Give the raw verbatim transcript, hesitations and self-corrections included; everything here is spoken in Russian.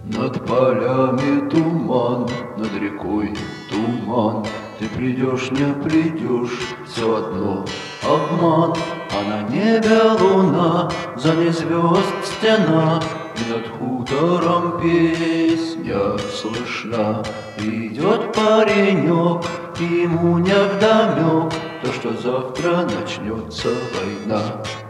Над полями туман, над рекой туман. Ты придешь, не придешь, все одно обман. А на небе луна, за ней звезд стена, и над хутором песня слышна. Идет паренек, и ему невдомек то, что завтра начнется война.